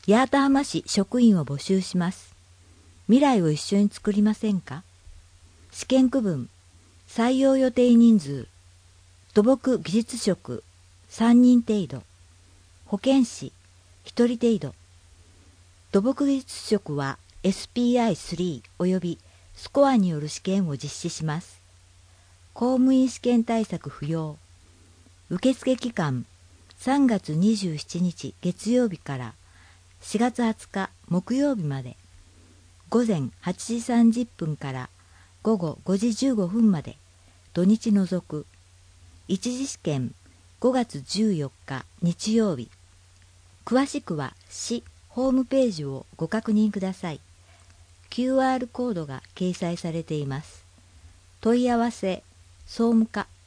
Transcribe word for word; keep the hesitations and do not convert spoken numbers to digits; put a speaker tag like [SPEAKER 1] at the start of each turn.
[SPEAKER 1] 八幡浜市職員を募集します。未来を一緒に作りませんか？試験区分、採用予定人数、土木技術職さんにん程度、保健師ひとり程度。土木技術職は エスピーアイスリー およびスコアによる試験を実施します。公務員試験対策不要。受付期間さんがつにじゅうしちにち月曜日からしがつはつか木曜日まで、午前はちじさんじゅっぷんから午後ごじじゅうごふんまで、土日除く。一次試験ごがつじゅうよっか日曜日。詳しくは市ホームページをご確認ください。キューアール コードが掲載されています。問い合わせ総務課